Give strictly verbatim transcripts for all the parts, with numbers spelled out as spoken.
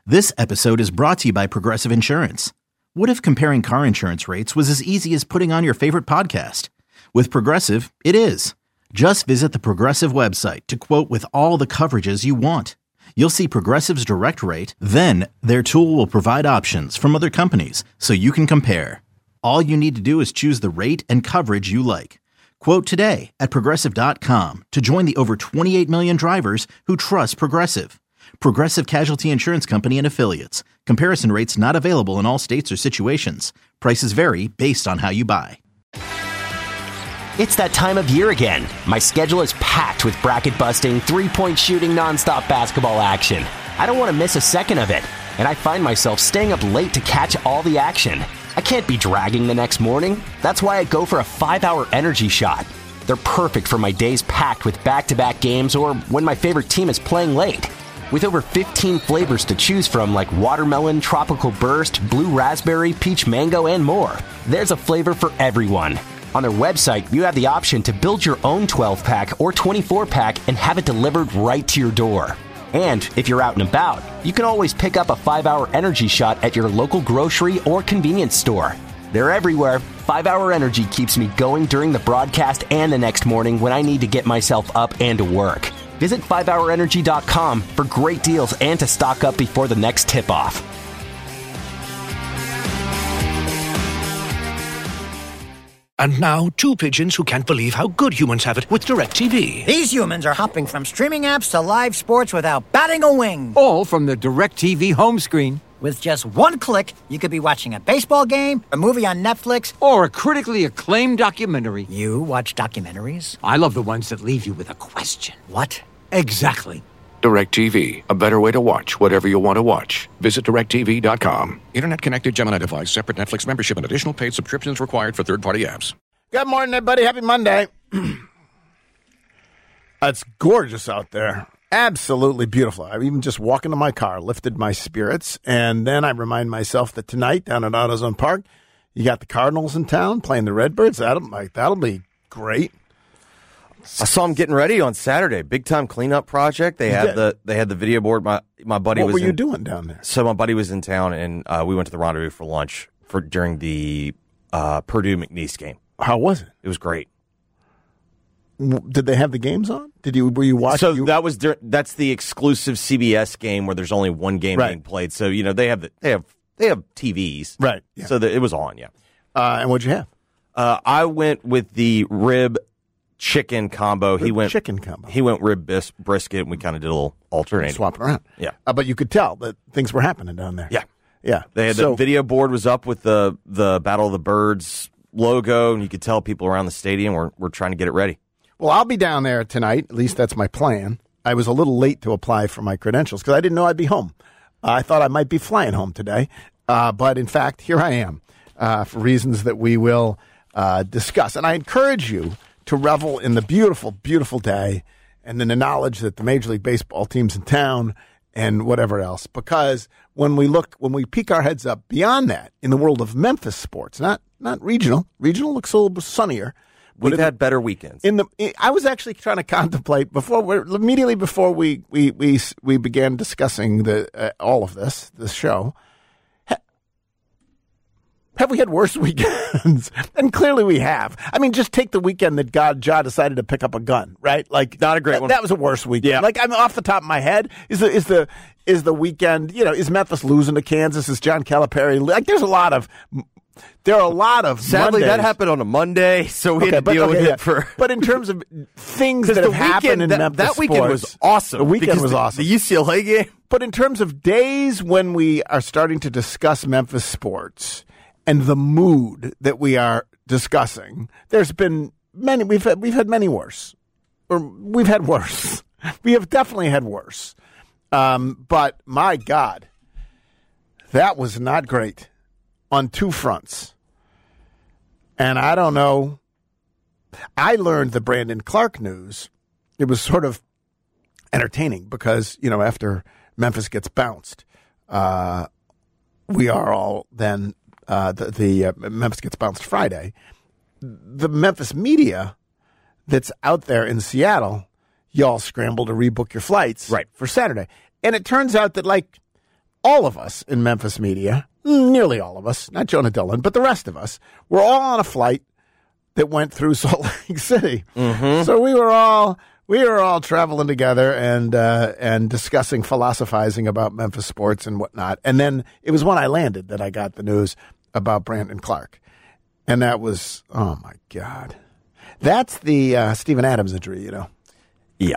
This episode is brought to you by Progressive Insurance. What if comparing car insurance rates was as easy as putting on your favorite podcast? With Progressive, it is. Just visit the Progressive website to quote with all the coverages you want. You'll see Progressive's direct rate, then their tool will provide options from other companies so you can compare. All you need to do is choose the rate and coverage you like. Quote today at Progressive dot com to join the over twenty-eight million drivers who trust Progressive. Progressive Casualty Insurance Company and Affiliates. Comparison rates not available in all states or situations. Prices vary based on how you buy. It's that time of year again. My schedule is packed with bracket-busting, three-point shooting, nonstop basketball action. I don't want to miss a second of it, and I find myself staying up late to catch all the action. I can't be dragging the next morning. That's why I go for a five-hour energy shot. They're perfect for my days packed with back-to-back games or when my favorite team is playing late. With over fifteen flavors to choose from like watermelon, tropical burst, blue raspberry, peach mango, and more, there's a flavor for everyone. On their website, you have the option to build your own twelve-pack or twenty-four-pack and have it delivered right to your door. And if you're out and about, you can always pick up a five-hour energy shot at your local grocery or convenience store. They're everywhere. five-hour Energy keeps me going during the broadcast and the next morning when I need to get myself up and to work. Visit five hour energy dot com for great deals and to stock up before the next tip-off. And now, two pigeons who can't believe how good humans have it with DirecTV. These humans are hopping from streaming apps to live sports without batting a wing. All from the DirecTV home screen. With just one click, you could be watching a baseball game, a movie on Netflix, or a critically acclaimed documentary. You watch documentaries? I love the ones that leave you with a question. What? Exactly. DirecTV, a better way to watch whatever you want to watch. Visit direct T V dot com. Internet-connected Gemini device, separate Netflix membership, and additional paid subscriptions required for third-party apps. Good morning, everybody. Happy Monday. It's gorgeous out there. Absolutely beautiful. I even just walk into my car, lifted my spirits, and then I remind myself that tonight down at AutoZone Park, you got the Cardinals in town playing the Redbirds. That'll, like, that'll be great. I saw them getting ready on Saturday. Big time cleanup project. They had the they had the video board. My my buddy what was. What were you in, doing down there? So my buddy was in town, and uh, we went to the Rendezvous for lunch for during the uh, Purdue McNeese game. How was it? It was great. Did they have the games on? Did you were you watching? So you... that was dur- that's the exclusive C B S game where there's only one game right. being played. So you know they have the, they have they have T Vs, right? Yeah. So the, it was on. Yeah. Uh, and what'd you have? Uh, I went with the rib. Chicken combo. Rib he went chicken combo. He went rib bis- brisket, and we kind of did a little alternating, swapping around. Yeah, uh, but you could tell that things were happening down there. Yeah, yeah. They had so, the video board was up with the the Battle of the Birds logo, and you could tell people around the stadium were were trying to get it ready. Well, I'll be down there tonight. At least that's my plan. I was a little late to apply for my credentials because I didn't know I'd be home. Uh, I thought I might be flying home today, uh, but in fact, here I am uh, for reasons that we will uh, discuss. And I encourage you to revel in the beautiful, beautiful day and in the knowledge that the Major League Baseball team's in town and whatever else. Because when we look, when we peek our heads up beyond that in the world of Memphis sports, not not regional. Regional looks a little sunnier. We've in, had better weekends. In the, I was actually trying to contemplate before, immediately before we we we we began discussing the uh, all of this this show. Have we had worse weekends? And clearly we have. I mean, just take the weekend that God Ja decided to pick up a gun, right? Like not a great that, one. That was a worse weekend. Yeah. Like I'm off the top of my head. Is the is the is the weekend? You know, is Memphis losing to Kansas? Is John Calipari? Like, there's a lot of. There are a lot of. Sadly, Mondays. that happened on a Monday, so we okay, had to but, deal okay, with yeah. it for. But in terms of things that have the happened weekend, in that, Memphis that weekend sports, was awesome. The weekend was the, awesome. The U C L A game. But in terms of days when we are starting to discuss Memphis sports and the mood that we are discussing, there's been many. We've had, we've had many worse, or we've had worse. We have definitely had worse. Um, but my God, that was not great on two fronts. And I don't know. I learned the Brandon Clark news. It was sort of entertaining because, you know, after Memphis gets bounced, uh, we are all then uh, the, the uh, Memphis gets bounced Friday. The Memphis media that's out there in Seattle, y'all scramble to rebook your flights right. for Saturday. And it turns out that, like, all of us in Memphis media, nearly all of us, not Jonah Dillon, but the rest of us, were all on a flight that went through Salt Lake City. Mm-hmm. So we were all we were all traveling together and uh, and discussing, philosophizing about Memphis sports and whatnot. And then it was when I landed that I got the news about Brandon Clark, and that was, oh my God, that's the uh, Steven Adams injury, you know. Yep.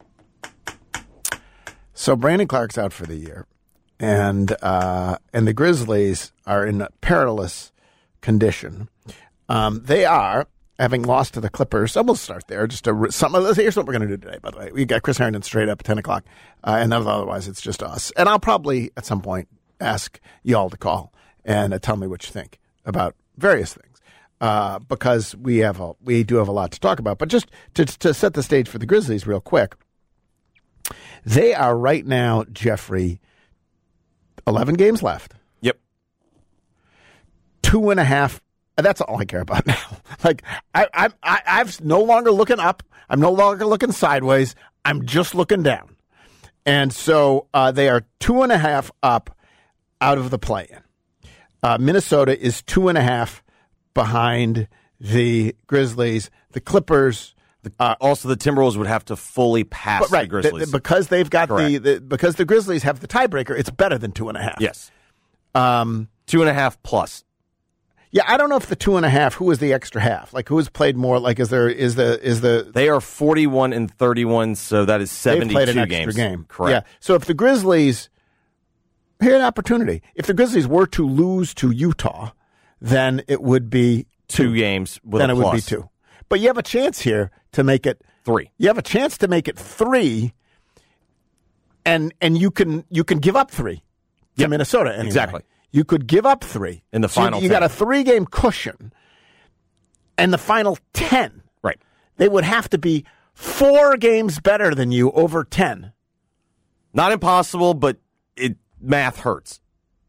So Brandon Clark's out for the year, and uh, and the Grizzlies are in a perilous condition. Um, they are, having lost to the Clippers. So we'll start there. Just to, some, here's what we're going to do today, by the way. We got Chris Harrington straight up at ten o'clock, uh, and otherwise it's just us. And I'll probably, at some point, ask y'all to call and uh, tell me what you think about various things, uh, because we have a, we do have a lot to talk about. But just to, to set the stage for the Grizzlies real quick, they are right now, Jeffrey, eleven games left. Yep. Two and a half. That's all I care about now. Like I, I, I, I'm no longer looking up. I'm no longer looking sideways. I'm just looking down. And so uh, they are two and a half up out of the play-in. Uh, Minnesota is two and a half behind the Grizzlies. The Clippers. Uh, also, the Timberwolves would have to fully pass but, right, the Grizzlies the, because they've got the, Correct. the because the Grizzlies have the tiebreaker. It's better than two and a half. Yes, um, two and a half plus. Yeah, I don't know if the two and a half. Who was the extra half? Like who has played more? Like is there is the is the they are forty-one and thirty-one, so that is seventy-two played an extra games. Game. Correct. Yeah. So if the Grizzlies, here's an opportunity. If the Grizzlies were to lose to Utah, then it would be two, two games. With then a it would plus. be two. But you have a chance here to make it three. You have a chance to make it three, and and you can you can give up three to Yep. Minnesota anyway. Exactly. You could give up three in the so you- final You, ten. got a three-game cushion, and the final ten. Right. They would have to be four games better than you over ten. Not impossible, but it math hurts.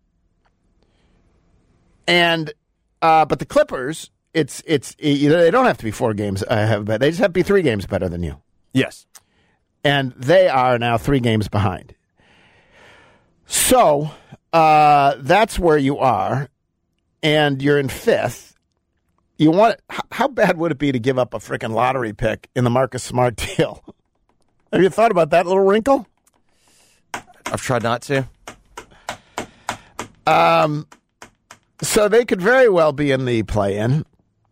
And uh, but the Clippers, it's it's you know, they don't have to be four games ahead, but they just have to be three games better than you. Yes. And they are now three games behind. So uh, that's where you are, and you're in fifth. You want how, how bad would it be to give up a freaking lottery pick in the Marcus Smart deal? Have you thought about that little wrinkle? I've tried not to. Um, so they could very well be in the play-in,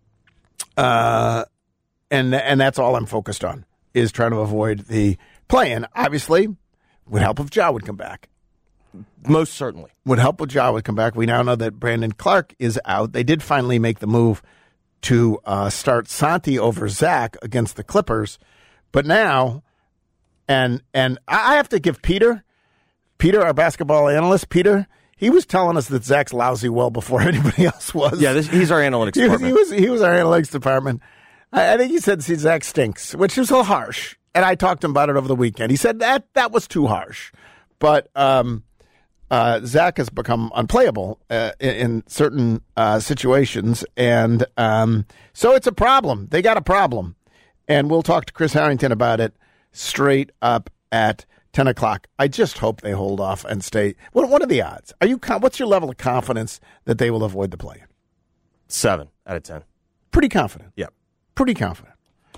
uh, and and that's all I'm focused on is trying to avoid the play-in. Obviously, would help if Ja would come back. Most certainly. Would help if Ja would come back. We now know that Brandon Clark is out. They did finally make the move to uh, start Santi over Zach against the Clippers, but now, and and I have to give Peter, Peter, our basketball analyst, Peter. He was telling us that Zach's lousy well before anybody else was. Yeah, this, he's our analytics he, was, department. he was he was our analytics department. I, I think he said see, Zach stinks, which is a little harsh. And I talked to him about it over the weekend. He said that that was too harsh. But um, uh, Zach has become unplayable uh, in, in certain uh, situations. And um, so it's a problem. They got a problem. And we'll talk to Chris Harrington about it straight up at ten o'clock. I just hope they hold off and stay. What, what are the odds? Are you? What's your level of confidence that they will avoid the play? Seven out of ten. Pretty confident. Yep. Pretty confident.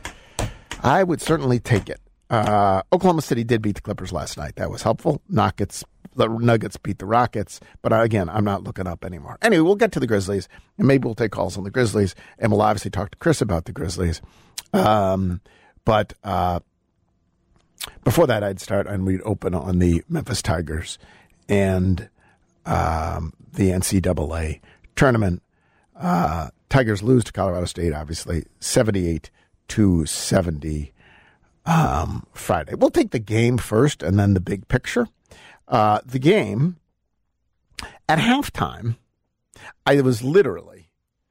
I would certainly take it. Uh, Oklahoma City did beat the Clippers last night. That was helpful. Nuggets, the Nuggets beat the Rockets. But again, I'm not looking up anymore. Anyway, we'll get to the Grizzlies, and maybe we'll take calls on the Grizzlies, and we'll obviously talk to Chris about the Grizzlies. Um, but uh, before that, I'd start and we'd open on the Memphis Tigers and um, the N C double A tournament. Uh, Tigers lose to Colorado State, obviously, seventy-eight to seventy um, Friday. We'll take the game first and then the big picture. Uh, the game, at halftime, I was literally,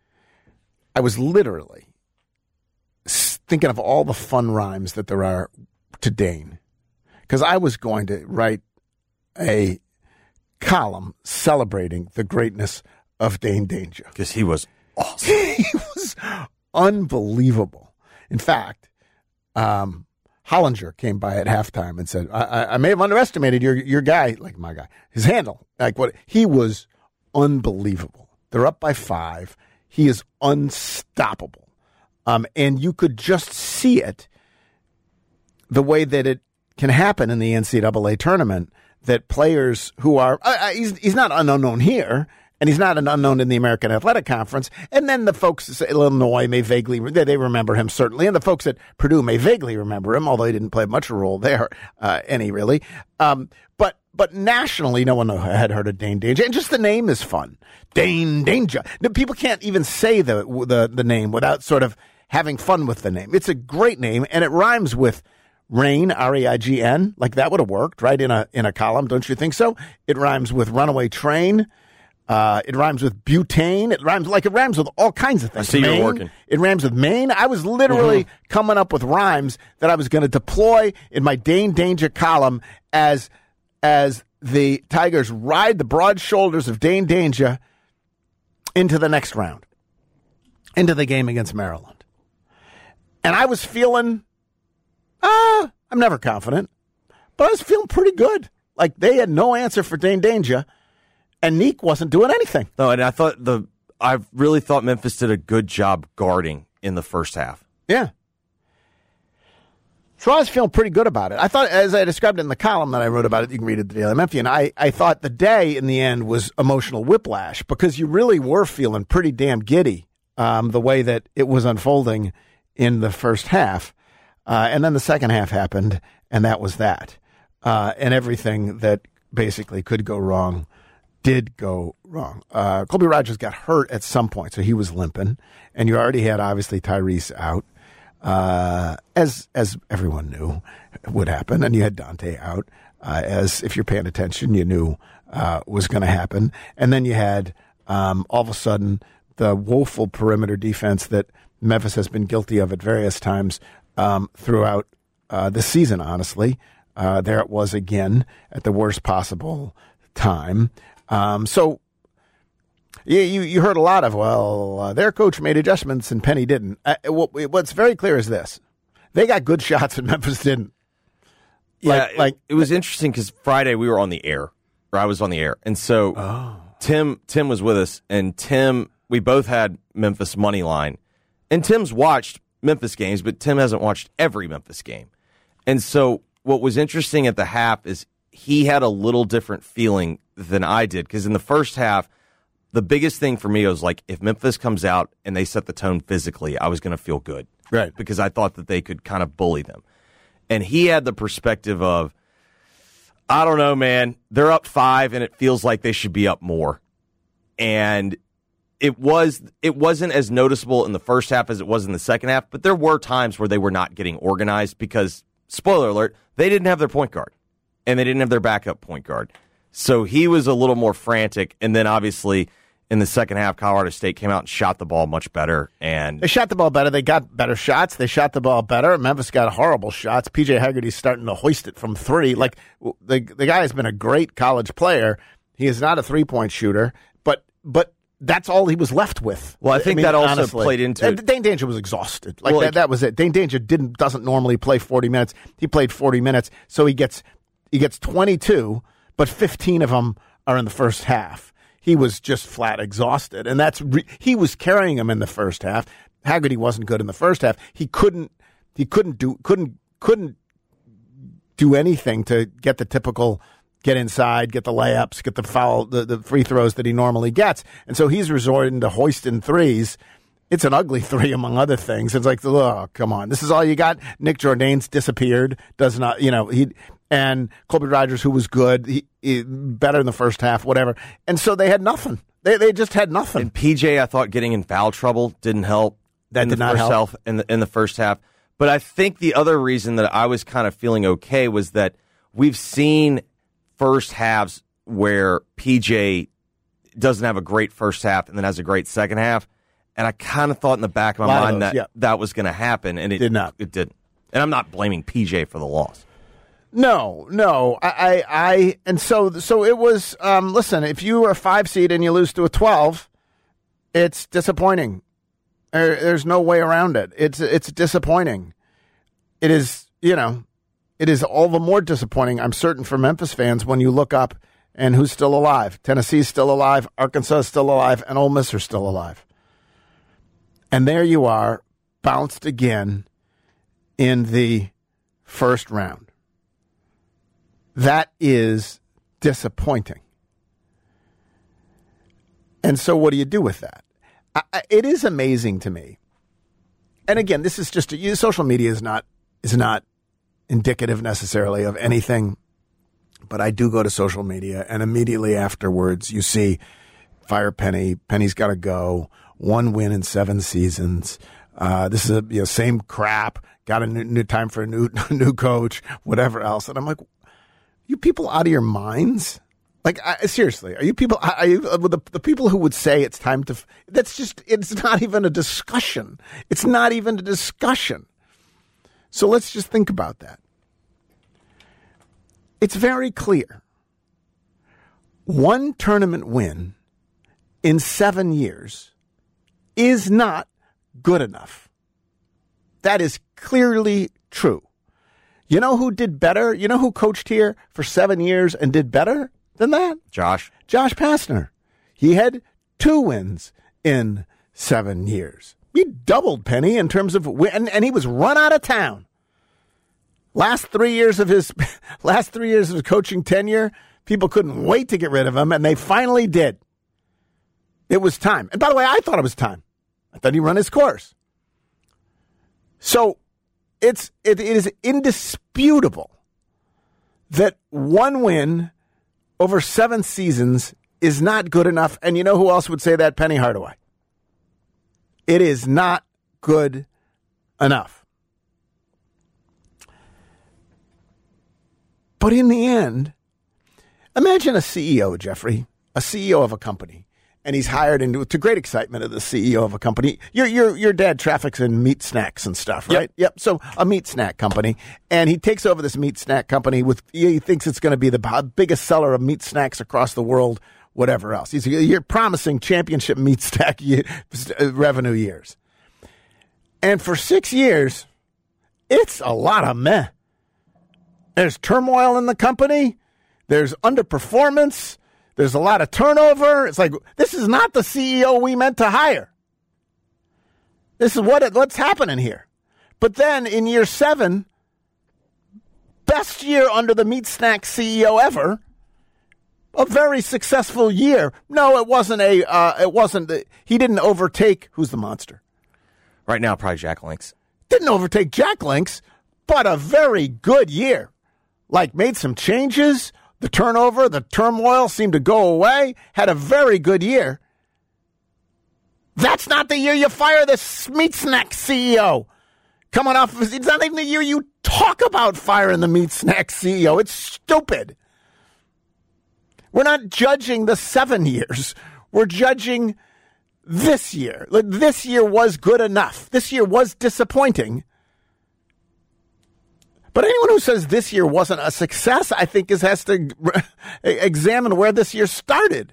I was literally thinking of all the fun rhymes that there are to Dane. Because I was going to write a column celebrating the greatness of Dane Danger. Because he was awesome. He was unbelievable. In fact, um, Hollinger came by at halftime and said, I, I, I may have underestimated your your guy, like my guy, his handle. Like what he was unbelievable. They're up by five. He is unstoppable. Um, and you could just see it the way that it can happen in the N C double A tournament, that players who are, uh, he's, he's not an unknown here, and he's not an unknown in the American Athletic Conference. And then the folks at Illinois may vaguely, they remember him certainly, and the folks at Purdue may vaguely remember him, although he didn't play much of a role there, uh, any really. Um, but but nationally, no one had heard of Dain Dainja, and just the name is fun. Dain Dainja. People can't even say the the the name without sort of having fun with the name. It's a great name, and it rhymes with Rain, R E I G N. Like that would have worked, right, in a in a column, don't you think so? It rhymes with runaway train. Uh, it rhymes with butane. It rhymes like it rhymes with all kinds of things. I see Maine, you're working. It rhymes with Maine. I was literally mm-hmm. coming up with rhymes that I was going to deploy in my Dain Dainja column as as the Tigers ride the broad shoulders of Dain Dainja into the next round, into the game against Maryland. And I was feeling, ah, uh, I'm never confident, but I was feeling pretty good. Like they had no answer for Dain Dainja. And Neek wasn't doing anything. No, and I thought the I really thought Memphis did a good job guarding in the first half. Yeah. So I was feeling pretty good about it. I thought, as I described it in the column that I wrote about it, you can read it at the Daily Memphian, I, I thought the day in the end was emotional whiplash because you really were feeling pretty damn giddy um, the way that it was unfolding in the first half. Uh, and then the second half happened, and that was that. Uh, and everything that basically could go wrong did go wrong. Uh, Colby Rogers got hurt at some point, so he was limping, and you already had obviously Tyrese out, uh, as as everyone knew would happen, and you had Dante out, uh, as if you're paying attention, you knew uh, was going to happen, and then you had um, all of a sudden the woeful perimeter defense that Memphis has been guilty of at various times um, throughout uh, the season. Honestly, uh, there it was again at the worst possible time. Um, so you, you you heard a lot of, well, uh, their coach made adjustments and Penny didn't. Uh, what, what's very clear is this. They got good shots and Memphis didn't. Like, yeah, like it, it was interesting because Friday we were on the air, or I was on the air. And so oh. Tim Tim was with us, and Tim, we both had Memphis money line. And Tim's watched Memphis games, but Tim hasn't watched every Memphis game. And so what was interesting at the half is he had a little different feeling than I did, because in the first half, the biggest thing for me was like, if Memphis comes out and they set the tone physically, I was going to feel good. Right. Because I thought that they could kind of bully them. And he had the perspective of, I don't know, man, they're up five and it feels like they should be up more. And it was, it wasn't as noticeable in the first half as it was in the second half, but there were times where they were not getting organized because, spoiler alert, they didn't have their point guard and they didn't have their backup point guard. So he was a little more frantic, and then obviously in the second half, Colorado State came out and shot the ball much better. And they shot the ball better. They got better shots. They shot the ball better. Memphis got horrible shots. P J Haggerty's starting to hoist it from three. Like the the guy has been a great college player. He is not a three-point shooter, but but that's all he was left with. Well, I think I mean, that also honestly, played into it. Dain Dainja was exhausted. Like, well, that, like that was it. Dain Dainja didn't doesn't normally play forty minutes. He played forty minutes, so he gets he gets twenty-two, but fifteen of them are in the first half. He was just flat exhausted, and that's re- he was carrying him in the first half. Haggerty wasn't good in the first half. He couldn't he couldn't do couldn't couldn't do anything to get the typical get inside, get the layups, get the foul, the, the free throws that he normally gets, and so he's resorting to hoisting threes. It's an ugly three, among other things. It's like, oh, come on, this is all you got. Nick Jourdain's disappeared. Does not, you know, he. And Colby Rogers, who was good, he, he, better in the first half, whatever. And so they had nothing. They they just had nothing. And P J, I thought getting in foul trouble didn't help. That in did the not first help half, in the in the first half. But I think the other reason that I was kind of feeling okay was that we've seen first halves where P J doesn't have a great first half and then has a great second half. And I kind of thought in the back of my mind those, that yeah. that was going to happen, and it did not. It didn't. And I'm not blaming P J for the loss. No, no, I, I, I, and so, so it was. Um, listen, if you were a five seed and you lose to a twelve, it's disappointing. There, there's no way around it. It's, it's disappointing. It is you know, it is all the more disappointing, I'm certain, for Memphis fans when you look up and who's still alive. Tennessee's still alive, Arkansas is still alive, and Ole Miss are still alive. And there you are, bounced again in the first round. That is disappointing. And so what do you do with that? I, I, it is amazing to me. And again, this is just a, social media is not is not indicative necessarily of anything, but I do go to social media, and immediately afterwards you see fire Penny. Penny's got to go. One win in seven seasons. Uh, this is a you know, same crap. Got a new, new time for a new new coach. Whatever else, and I'm like, you people out of your minds? Like, I, seriously, are you people, are you uh, the, the people who would say it's time to, that's just, it's not even a discussion. It's not even a discussion. So let's just think about that. It's very clear. One tournament win in seven years is not good enough. That is clearly true. You know who did better? You know who coached here for seven years and did better than that? Josh. Josh Pastner. He had two wins in seven years. He doubled Penny in terms of win, and, and he was run out of town. Last three years of his last three years of his coaching tenure, people couldn't wait to get rid of him, and they finally did. It was time. And by the way, I thought it was time. I thought he run his course. So it's it, it is indisputable that one win over seven seasons is not good enough. And you know who else would say that? Penny Hardaway. It is not good enough. But in the end, imagine a C E O, Jeffrey, a C E O of a company, and he's hired into, to great excitement of the C E O of a company. Your your your dad traffics in meat snacks and stuff, right? Yep. yep. So a meat snack company, and he takes over this meat snack company with, he thinks it's going to be the biggest seller of meat snacks across the world, whatever else. He's you're promising championship meat snack year, revenue years. And for six years, it's a lot of meh. There's turmoil in the company. There's underperformance. There's a lot of turnover. It's like, this is not the C E O we meant to hire. This is what it, what's happening here. But then in year seven, best year under the meat snack C E O ever, a very successful year. No, it wasn't a, uh, it wasn't, the, he didn't overtake, who's the monster? Right now, probably Jack Links. Didn't overtake Jack Links, but a very good year. Like, made some changes. The turnover, the turmoil seemed to go away. Had a very good year. That's not the year you fire the meat snack C E O. Coming off, it's not even the year you talk about firing the meat snack C E O. It's stupid. We're not judging the seven years. We're judging this year. This year was good enough. This year was disappointing. But anyone who says this year wasn't a success, I think, is has to examine where this year started.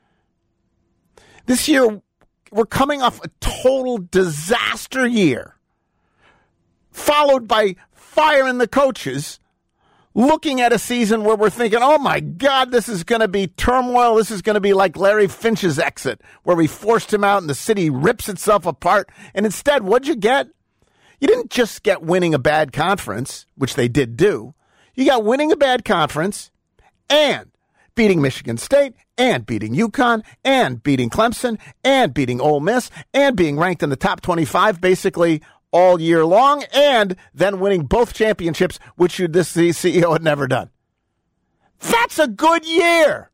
This year, we're coming off a total disaster year, followed by firing the coaches, looking at a season where we're thinking, oh, my God, this is going to be turmoil. This is going to be like Larry Finch's exit, where we forced him out and the city rips itself apart. And instead, what'd you get? You didn't just get winning a bad conference, which they did do. You got winning a bad conference and beating Michigan State and beating UConn and beating Clemson and beating Ole Miss and being ranked in the top twenty-five basically all year long and then winning both championships, which you, this C E O had never done. That's a good year.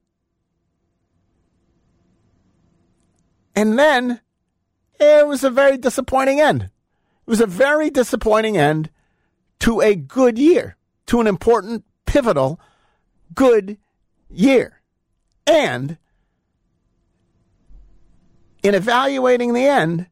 And then it was a very disappointing end. It was a very disappointing end to a good year, to an important, pivotal, good year. And in evaluating the end,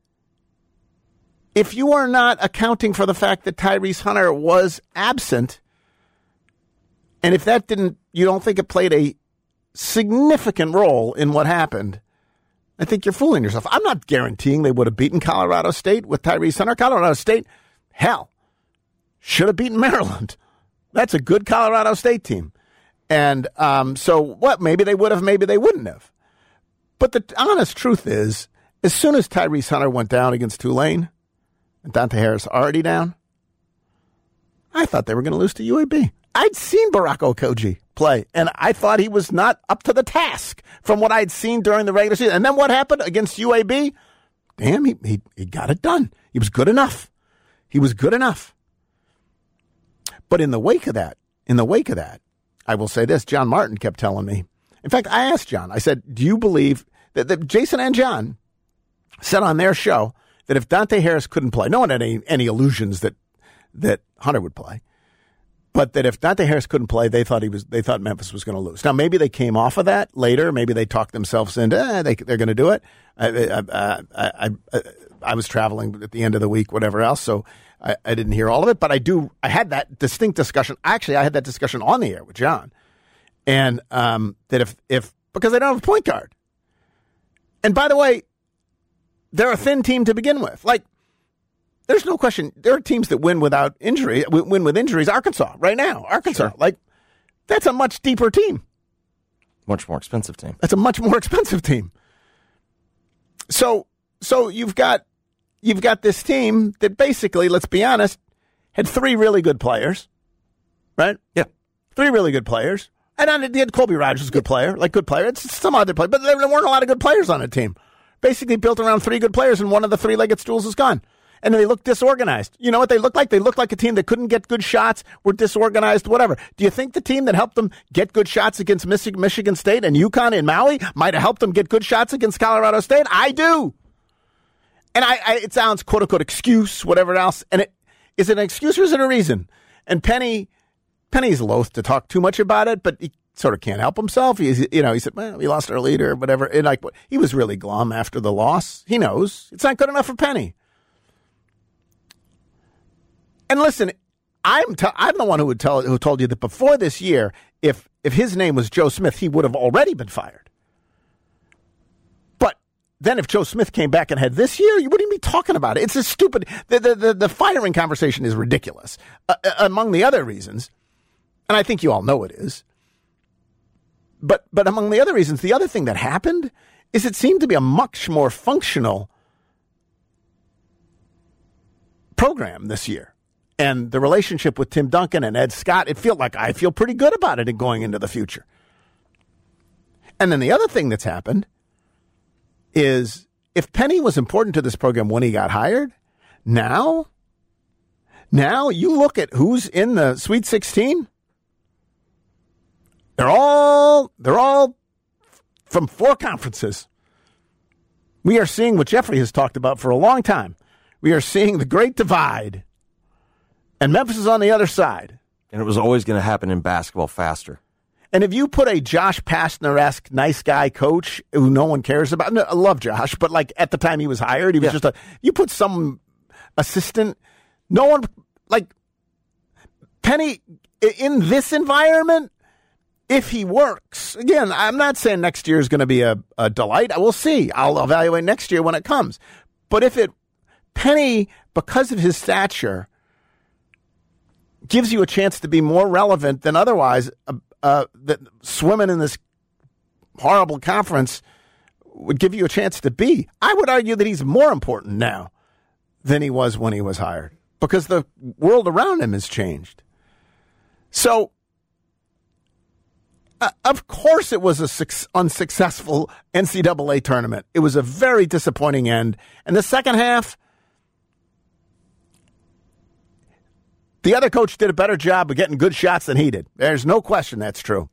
if you are not accounting for the fact that Tyrese Hunter was absent, and if that didn't, you don't think it played a significant role in what happened, I think you're fooling yourself. I'm not guaranteeing they would have beaten Colorado State with Tyrese Hunter. Colorado State, hell, should have beaten Maryland. That's a good Colorado State team. And um, so what? Maybe they would have, maybe they wouldn't have. But the honest truth is, as soon as Tyrese Hunter went down against Tulane, and Dante Harris already down, I thought they were going to lose to U A B. I'd seen Barack Okogie play, and I thought he was not up to the task from what I'd seen during the regular season. And then what happened against U A B? Damn, he, he, he got it done. He was good enough. He was good enough. But in the wake of that, in the wake of that, I will say this, John Martin kept telling me. In fact, I asked John, I said, do you believe that, that Jason and John said on their show that if Dante Harris couldn't play, no one had any, any illusions that, that Hunter would play, but that if Dante Harris couldn't play, they thought he was, they thought Memphis was going to lose. Now, maybe they came off of that later. Maybe they talked themselves into, eh, they, they're going to do it. I, I, I, I, I, I was traveling at the end of the week, whatever else. So I, I didn't hear all of it, but I do, I had that distinct discussion. Actually, I had that discussion on the air with John. And, um, that if, if, because they don't have a point guard. And by the way, they're a thin team to begin with. Like, there's no question. There are teams that win without injury, win with injuries. Arkansas, right now, Arkansas, sure. Like, that's a much deeper team. Much more expensive team. That's a much more expensive team. So, so you've got, you've got this team that basically, let's be honest, had three really good players, right? Yeah. Three really good players. And on, they had Colby Rogers, a good player, like good player. It's some other player, but there weren't a lot of good players on the team. Basically built around three good players, and one of the three-legged stools is gone. And they look disorganized. You know what they look like? They look like a team that couldn't get good shots, were disorganized, whatever. Do you think the team that helped them get good shots against Michigan State and UConn and Maui might have helped them get good shots against Colorado State? I do. And I, I it sounds quote-unquote excuse, whatever else. And it is it an excuse or is it a reason? And Penny, Penny's loath to talk too much about it, but he sort of can't help himself. He's, you know, he said, well, we lost our leader, whatever. And like, he was really glum after the loss. He knows. It's not good enough for Penny. And listen, I'm t- I'm the one who would tell who told you that before this year, if if his name was Joe Smith, he would have already been fired. But then if Joe Smith came back and had this year, you wouldn't even be talking about it. It's a stupid. The the the, the firing conversation is ridiculous. Uh, among the other reasons, and I think you all know it is. But but among the other reasons, the other thing that happened is it seemed to be a much more functional program this year. And the relationship with Tim Duncan and Ed Scott, it felt like I feel pretty good about it going into the future. And then the other thing that's happened is if Penny was important to this program when he got hired, now, now you look at who's in the Sweet sixteen. They're all, they're all from four conferences. We are seeing what Jeffrey has talked about for a long time. We are seeing the great divide. And Memphis is on the other side. And it was always going to happen in basketball faster. And if you put a Josh Pastner-esque nice guy coach who no one cares about, no, I love Josh, but like at the time he was hired, he was yeah. just a, you put some assistant, no one, like Penny, in this environment, if he works, again, I'm not saying next year is going to be a, a delight. I will see. I'll evaluate next year when it comes. But if it, Penny, because of his stature, gives you a chance to be more relevant than otherwise, uh, uh, that swimming in this horrible conference would give you a chance to be. I would argue that he's more important now than he was when he was hired because the world around him has changed. So, uh, of course it was a su- unsuccessful N C double A tournament. It was a very disappointing end. And the second half, the other coach did a better job of getting good shots than he did. There's no question that's true.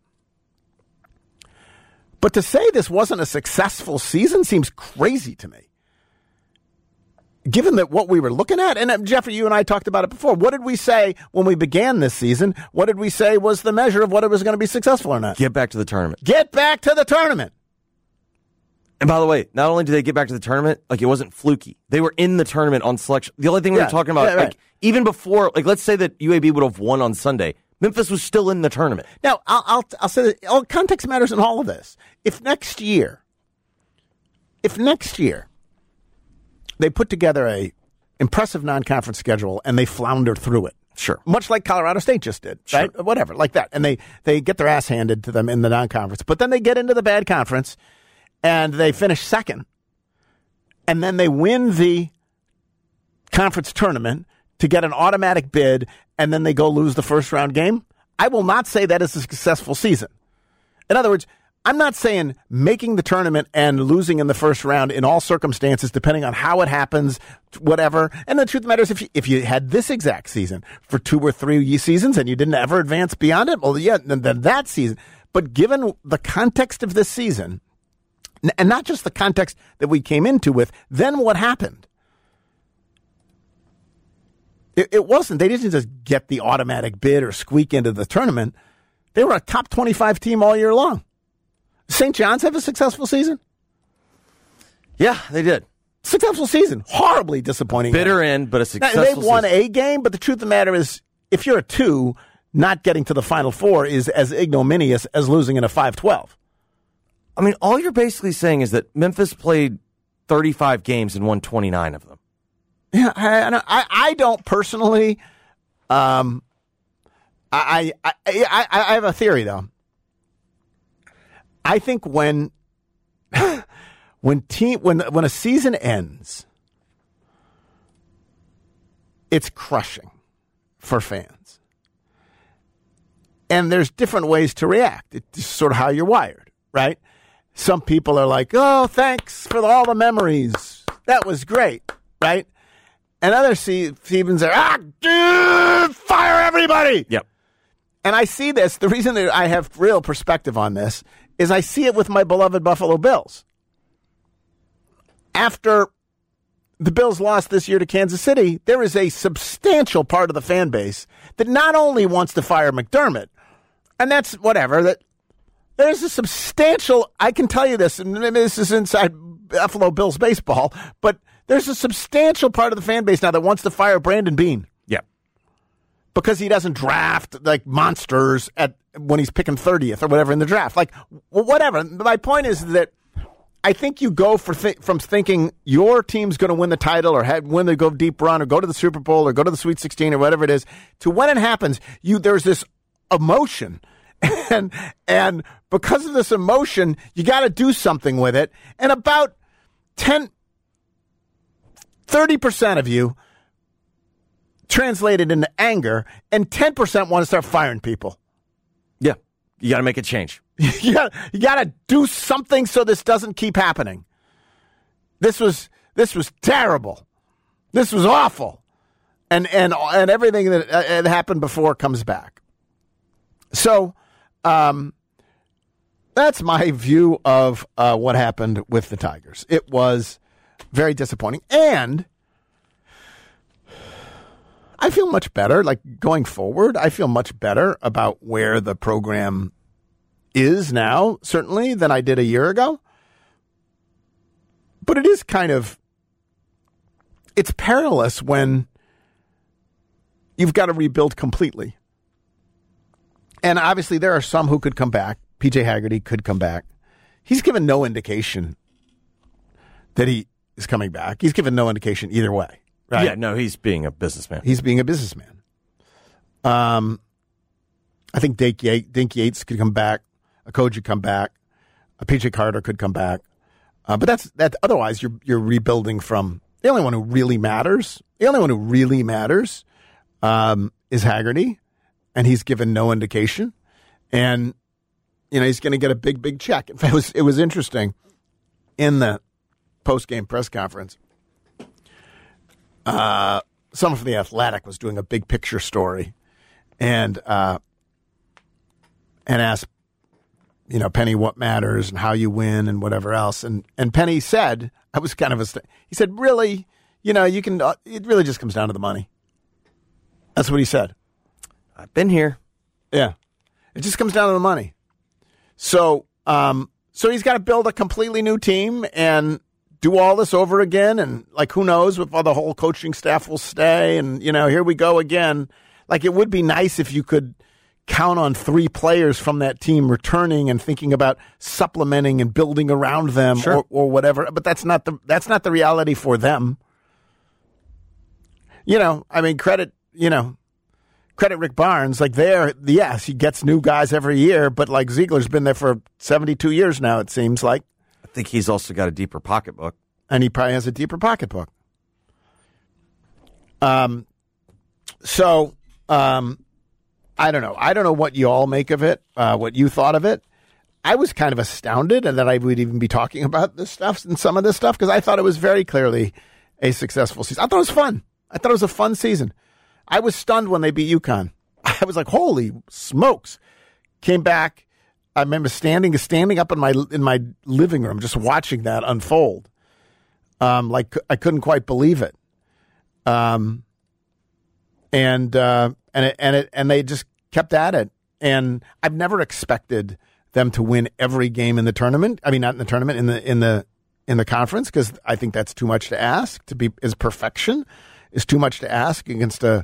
But to say this wasn't a successful season seems crazy to me. Given that what we were looking at, and Jeffrey, you and I talked about it before. What did we say when we began this season? What did we say was the measure of what it was going to be successful or not? Get back to the tournament. Get back to the tournament. And by the way, not only did they get back to the tournament, like it wasn't fluky. They were in the tournament on selection. The only thing we yeah, were talking about, yeah, right. like even before, like let's say that U A B would have won on Sunday, Memphis was still in the tournament. Now, I'll I'll, I'll say that all context matters in all of this. If next year, if next year they put together a impressive non-conference schedule and they flounder through it, Sure. Much like Colorado State just did, Sure. right? Whatever, like that. And they, they get their ass handed to them in the non-conference. But then they get into the bad conference, and they finish second. And then they win the conference tournament to get an automatic bid, and then they go lose the first-round game. I will not say that is a successful season. In other words, I'm not saying making the tournament and losing in the first round in all circumstances, depending on how it happens, whatever. And the truth of the matter is, if you, if you had this exact season for two or three seasons and you didn't ever advance beyond it, well, yeah, then, then that season. But given the context of this season, and not just the context that we came into with, then what happened? It, it wasn't. They didn't just get the automatic bid or squeak into the tournament. They were a top twenty-five team all year long. Saint John's have a successful season? Yeah, they did. Successful season. Horribly disappointing. Bitter end, but a successful season. They've won season. a game, but the truth of the matter is, if you're a two, not getting to the Final Four is as ignominious as losing in a five twelve. I mean, all you're basically saying is that Memphis played thirty-five games and won twenty-nine of them. Yeah, I, I, I don't personally. Um, I, I, I, I have a theory, though. I think when when team when when a season ends, it's crushing for fans, and there's different ways to react. It's sort of how you're wired, right? Some people are like, "Oh, thanks for all the memories. That was great," right? And other Stevens are, "Ah, dude, fire everybody." Yep. And I see this. The reason that I have real perspective on this is I see it with my beloved Buffalo Bills. After the Bills lost this year to Kansas City, there is a substantial part of the fan base that not only wants to fire McDermott, and that's whatever, that there's a substantial, I can tell you this, and maybe this is inside Buffalo Bills baseball, but there's a substantial part of the fan base now that wants to fire Brandon Beane. Yeah. Because he doesn't draft like monsters at when he's picking thirtieth or whatever in the draft. Like, well, whatever. My point is that I think you go for th- from thinking your team's going to win the title or have, win the go deep run or go to the Super Bowl or go to the Sweet sixteen or whatever it is, to when it happens, you there's this emotion. And and because of this emotion, you got to do something with it. And about ten, thirty percent of you translated into anger, and ten percent want to start firing people. Yeah. You got to make a change. you got you got to do something so this doesn't keep happening. This was this was terrible. This was awful. And and and everything that had happened before comes back. So, um, that's my view of uh, what happened with the Tigers. It was very disappointing. And I feel much better, like going forward, I feel much better about where the program is now, certainly, than I did a year ago. But it is kind of, it's perilous when you've got to rebuild completely. And obviously there are some who could come back. P J Haggerty could come back. He's given no indication that he is coming back. He's given no indication either way. Right? Yeah, no, he's being a businessman. He's being a businessman. Um, I think Dink Yates, Dink Yates could come back. A coach could come back. A P J Carter could come back. Uh, but that's that. Otherwise, you're you're rebuilding from the only one who really matters. The only one who really matters um, is Haggerty, and he's given no indication. And you know he's going to get a big, big check. In fact, it was it was interesting in the post game press conference. Uh, someone from The Athletic was doing a big picture story and uh, and asked, you know, Penny what matters and how you win and whatever else. And and Penny said, I was kind of a, st- he said, really, you know, you can, uh, it really just comes down to the money. That's what he said. I've been here. Yeah. It just comes down to the money. So, um, so he's got to build a completely new team and do all this over again, and like who knows if the whole coaching staff will stay, and you know here we go again. Like it would be nice if you could count on three players from that team returning and thinking about supplementing and building around them, sure. or, or whatever. But that's not the that's not the reality for them. You know, I mean, credit. You know, credit Rick Barnes. Like there, yes, he gets new guys every year, but like Ziegler's been there for seventy-two years now, it seems like. I think he's also got a deeper pocketbook. And he probably has a deeper pocketbook. Um, so, um, I don't know. I don't know what you all make of it, uh, what you thought of it. I was kind of astounded and that I would even be talking about this stuff and some of this stuff because I thought it was very clearly a successful season. I thought it was fun. I thought it was a fun season. I was stunned when they beat UConn. I was like, holy smokes. Came back. I remember standing standing up in my in my living room just watching that unfold. Um, like I couldn't quite believe it. Um, and uh, and it, and it and they just kept at it. And I've never expected them to win every game in the tournament. I mean, not in the tournament, in the in the in the conference, because I think that's too much to ask. To be is perfection is too much to ask against a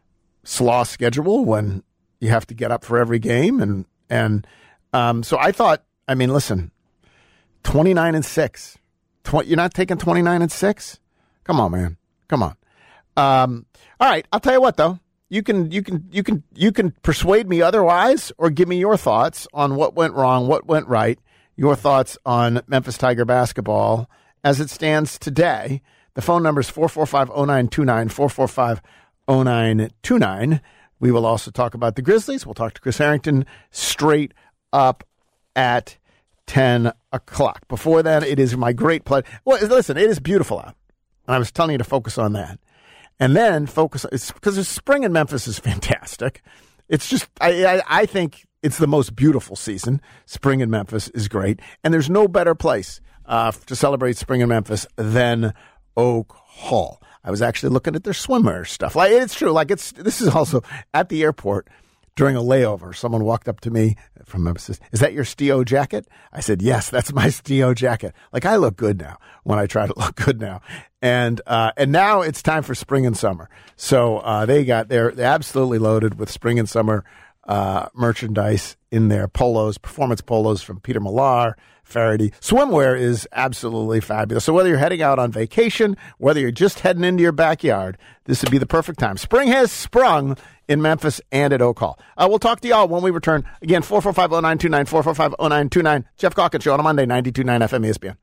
slaw schedule when you have to get up for every game. And and um, so I thought, I mean, listen, twenty-nine and six. twenty, you're not taking twenty-nine and six? Come on, man. Come on. Um, all right, I'll tell you what though. You can you can you can you can persuade me otherwise, or give me your thoughts on what went wrong, what went right, your thoughts on Memphis Tiger basketball as it stands today. The phone number is four four five, oh nine two nine, four four five, oh nine two nine. We will also talk about the Grizzlies. We'll talk to Chris Harrington straight up at ten o'clock. Before that, it is my great pleasure. Well, listen, it is beautiful out. And I was telling you to focus on that. And then focus, it's because the spring in Memphis is fantastic. It's just, I, I, I think it's the most beautiful season. Spring in Memphis is great. And there's no better place uh, to celebrate spring in Memphis than Oak Hall. I was actually looking at their swimwear stuff. Like, it's true. Like, it's, this is also at the airport during a layover. Someone walked up to me from Memphis. Is that your Stio jacket? I said, yes, that's my Stio jacket. Like, I look good now when I try to look good now. And, uh, and now it's time for spring and summer. So, uh, they got, they're, they're absolutely loaded with spring and summer, uh, merchandise in their polos, performance polos from Peter Millar, Faraday. Swimwear is absolutely fabulous. So whether you're heading out on vacation, whether you're just heading into your backyard, this would be the perfect time. Spring has sprung in Memphis and at Oak Hall. Uh, we'll talk to y'all when we return. Again, four four five, oh nine two nine, four four five, oh nine two nine. Jeff Calkins Show on a Monday, ninety-two point nine F M E S P N.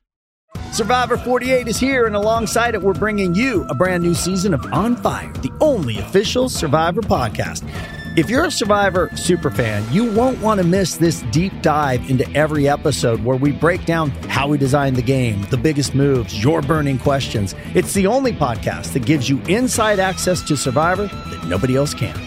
Survivor forty-eight is here, and alongside it, we're bringing you a brand new season of On Fire, the only official Survivor podcast. If you're a Survivor superfan, you won't want to miss this deep dive into every episode where we break down how we designed the game, the biggest moves, your burning questions. It's the only podcast that gives you inside access to Survivor that nobody else can.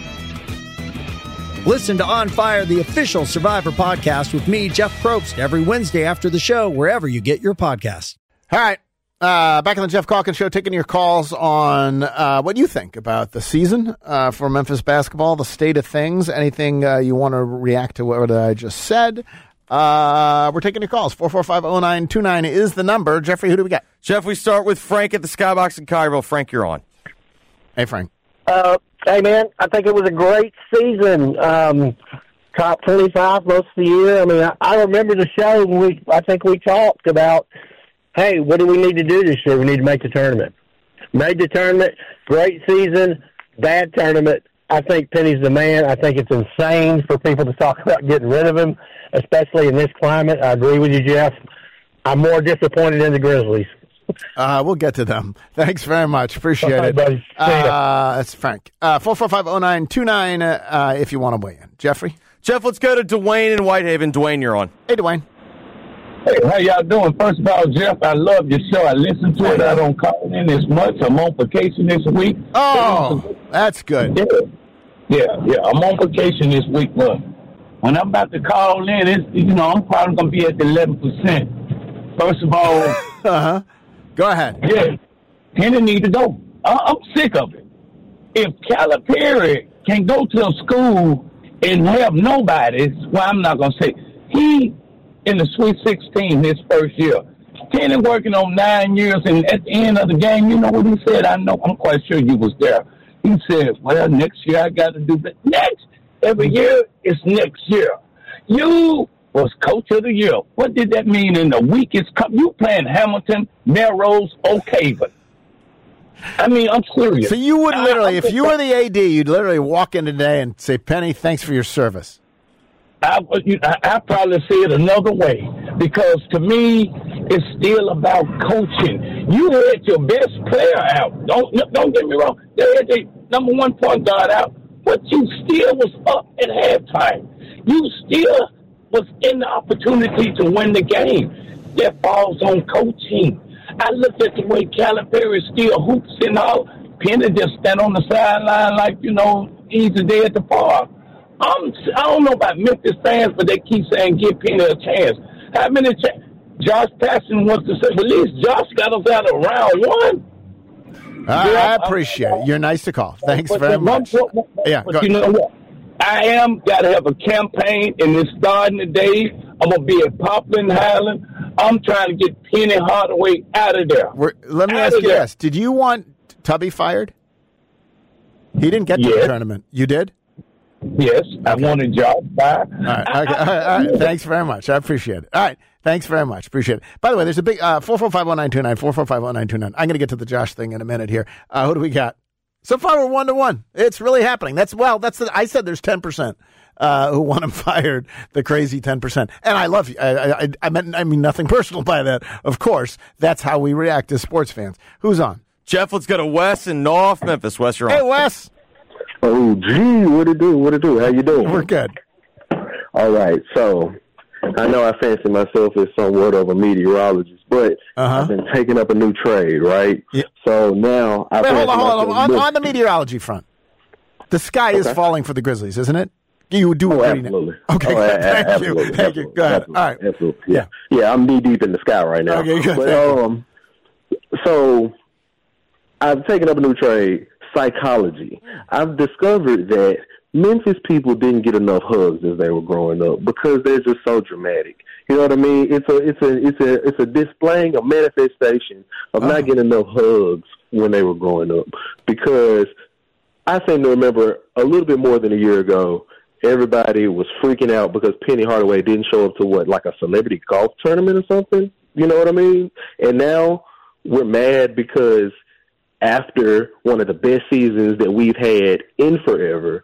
Listen to On Fire, the official Survivor podcast with me, Jeff Probst, every Wednesday after the show, wherever you get your podcasts. All right. Uh, back on the Jeff Calkins Show, taking your calls on uh, what you think about the season uh, for Memphis basketball, the state of things, anything uh, you want to react to what I just said. Uh, we're taking your calls. four four five, oh nine two nine is the number. Jeffrey, who do we got? Jeff, we start with Frank at the Skybox in Collierville. Frank, you're on. Hey, Frank. Uh, hey, man, I think it was a great season. Um, top twenty-five most of the year. I mean, I, I remember the show when we, I think we talked about, hey, what do we need to do this year? We need to make the tournament. Made the tournament. Great season. Bad tournament. I think Penny's the man. I think it's insane for people to talk about getting rid of him, especially in this climate. I agree with you, Jeff. I'm more disappointed in the Grizzlies. Uh, we'll get to them. Thanks very much. Appreciate Bye, it. buddy. Uh, that's Frank. Uh, four four five, oh nine two nine uh, if you want to weigh in. Jeffrey? Jeff, let's go to Dwayne in Whitehaven. Dwayne, you're on. Hey, Dwayne. Hey, how y'all doing? First of all, Jeff, I love your show. I listen to it. I don't call in this much. I'm on vacation this week. Oh, that's good. Yeah, yeah, yeah. I'm on vacation this week, but when I'm about to call in, it's, you know, I'm probably going to be at the eleven percent. First of all, uh-huh. Go ahead. Yeah, Penny need to go. I- I'm sick of it. If Calipari can go to a school and have nobody, well, I'm not going to say he. In the Sweet sixteen his first year. Penny working on nine years, and at the end of the game, you know what he said? I know, I'm quite sure you was there. He said, well, next year I got to do that. Next, every year is next year. You was coach of the year. What did that mean in the weakest cup? You playing Hamilton, Melrose, Oak Haven. I mean, I'm serious. So you would literally, I, if you were the A D, you'd literally walk in today and say, Penny, thanks for your service. I, I, I probably say it another way, because to me, it's still about coaching. You had your best player out. Don't don't get me wrong. They had their number one point guard out, but you still was up at halftime. You still was in the opportunity to win the game. That falls on coaching. I looked at the way Calipari still hoops and all. Penny just stand on the sideline like, you know, he's a day at the park. I'm, I don't know about Memphis fans, but they keep saying give Penny a chance. How many chances? Josh Passon wants to say, at least Josh got us out of round one. Uh, yeah, I appreciate it. You're nice to call. Thanks very much. But, but, yeah, but you know what? I am got to have a campaign, and it's starting today. I'm going to be at Poplar Highland. I'm trying to get Penny Hardaway out of there. We're, let me out ask you there. this. Did you want Tubby fired? He didn't get to yes. the tournament. You did? Yes. I wanted Josh back. All right. Okay. All right. All right. Thanks very much. I appreciate it. All right. Thanks very much. Appreciate it. By the way, there's a big uh, four four five one nine two nine, four four five one nine two nine. I'm going to get to the Josh thing in a minute here. Uh, who do we got? So far, we're one to one. It's really happening. That's well. That's the. I said there's ten percent uh, who want him fired. The crazy ten percent. And I love you. I, I, I meant. I mean nothing personal by that. Of course, that's how we react as sports fans. Who's on? Jeff, let's go to Wes in North Memphis. Wes, you're on. Hey, Wes. Oh, gee, what it do? What it do? How you doing? We're good. All right. So I know I fancy myself as somewhat of a meteorologist, but uh-huh. I've been taking up a new trade, right? Yeah. So now I Wait, fancy hold on, hold on. myself- On, on the meteorology front, the sky is Okay. falling for the Grizzlies, isn't it? You do Oh, agree now? absolutely. Okay, Oh, good. a- a- Thank absolutely. you. Thank absolutely. you. Go ahead. Absolutely. All right. Absolutely. Yeah. yeah, I'm knee deep in the sky right now. Okay, good. But Thank you. um, so I've taken up a new trade, psychology. I've discovered that Memphis people didn't get enough hugs as they were growing up because they're just so dramatic. You know what I mean? It's a it's a it's a it's a displaying a manifestation of Oh. not getting enough hugs when they were growing up. Because I seem to remember a little bit more than a year ago, everybody was freaking out because Penny Hardaway didn't show up to what, like a celebrity golf tournament or something? You know what I mean? And now we're mad because after one of the best seasons that we've had in forever,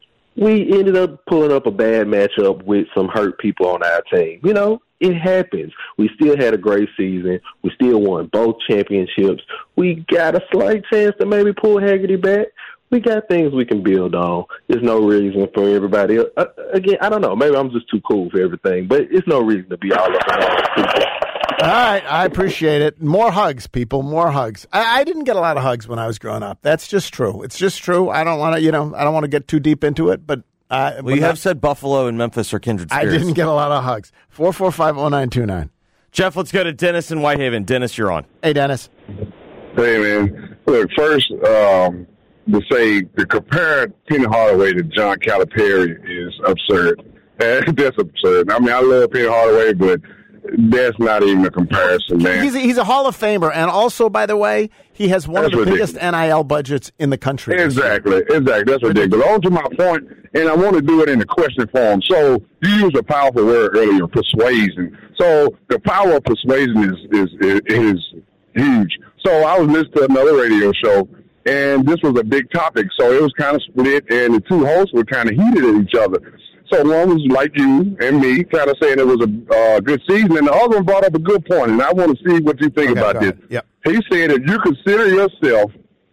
we ended up pulling up a bad matchup with some hurt people on our team. You know, it happens. We still had a great season. We still won both championships. We got a slight chance to maybe pull Haggerty back. We got things we can build on. There's no reason for everybody. Uh, again, I don't know. Maybe I'm just too cool for everything, but it's no reason to be all up and all people. All right, I appreciate it. More hugs, people. More hugs. I, I didn't get a lot of hugs when I was growing up. That's just true. It's just true. I don't want to, you know, I don't want to get too deep into it, but uh, Well, you have said Buffalo and Memphis are kindred I spirits. didn't get a lot of hugs. Four four five zero nine two nine. Jeff, let's go to Dennis in Whitehaven. Dennis, you're on. Hey, Dennis. Hey, man. Look, first, um, to say to compare Penny Hardaway to John Calipari is absurd. That's absurd. I mean, I love Penny Hardaway, but that's not even a comparison, man. He's a, he's a Hall of Famer, and also, by the way, he has one That's of the ridiculous. biggest N I L budgets in the country. Exactly, exactly. That's ridiculous. On to my point, and I want to do it in the question form. So you used a powerful word earlier, persuasion. So the power of persuasion is is is, is huge. So I was listening to another radio show, and this was a big topic. So it was kind of split, and the two hosts were kind of heated at each other. So one was like you and me, kind of saying it was a uh, good season, and the other one brought up a good point, and I want to see what you think Okay, about go this. ahead. Yep. He said if you consider yourself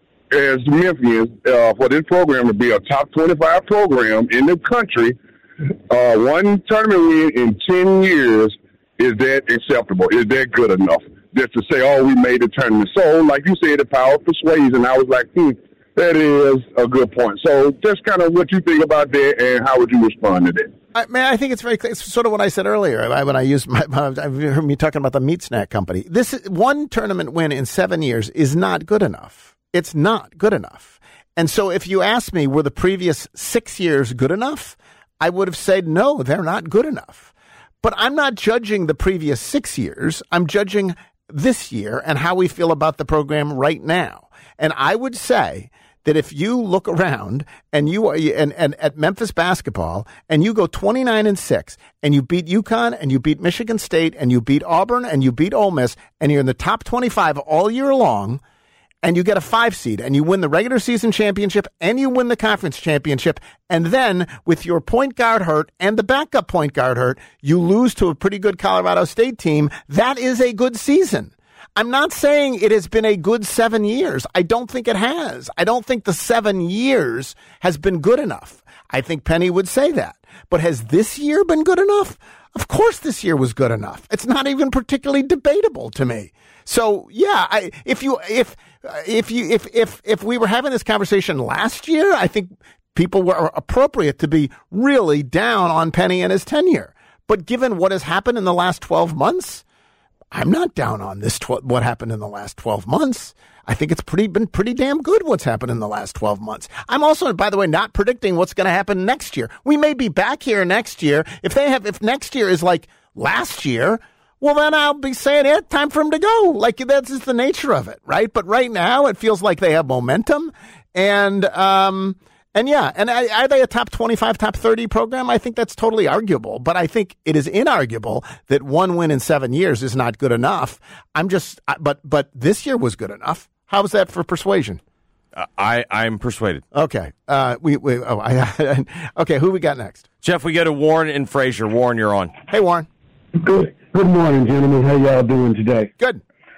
as Memphians uh, for this program to be a top twenty-five program in the country, uh, one tournament win in ten years, is that acceptable? Is that good enough? Just to say, oh, we made the tournament. So, like you said, the power of persuasion, I was like, hmm, that is a good point. So just kind of what you think about that, and how would you respond to that? I, man, I think it's very clear. It's sort of what I said earlier I, when I used my, I've heard me talking about the meat snack company. This is, one tournament win in seven years is not good enough. It's not good enough. And so if you ask me, were the previous six years good enough? I would have said, no, they're not good enough. But I'm not judging the previous six years. I'm judging this year and how we feel about the program right now. And I would say that if you look around and you are and, and at Memphis basketball and you go twenty-nine and six and you beat UConn and you beat Michigan State and you beat Auburn and you beat Ole Miss and you're in the top twenty-five all year long, and you get a five seed and you win the regular season championship and you win the conference championship, and then with your point guard hurt and the backup point guard hurt, you lose to a pretty good Colorado State team, that is a good season. I'm not saying it has been a good seven years. I don't think it has. I don't think the seven years has been good enough. I think Penny would say that. But has this year been good enough? Of course this year was good enough. It's not even particularly debatable to me. So, yeah, I, if you if if you if if if we were having this conversation last year, I think people were appropriate to be really down on Penny and his tenure. But given what has happened in the last twelve months, I'm not down on this. Tw- what happened in the last twelve months? I think it's pretty been pretty damn good what's happened in the last twelve months. I'm also, by the way, not predicting what's going to happen next year. We may be back here next year. If they have, if next year is like last year, well, then I'll be saying it. Time for them to go. Like that's just the nature of it, right? But right now, it feels like they have momentum, and um, and yeah, and are they a top twenty-five, top thirty program? I think that's totally arguable. But I think it is inarguable that one win in seven years is not good enough. I'm just, but but this year was good enough. How was that for persuasion? Uh, I I'm persuaded. Okay. Uh, we we oh I okay. Who we got next? Jeff, we go to Warren and Frazier. Warren, you're on. Hey, Warren. Good. Good morning, gentlemen. How y'all doing today? Good.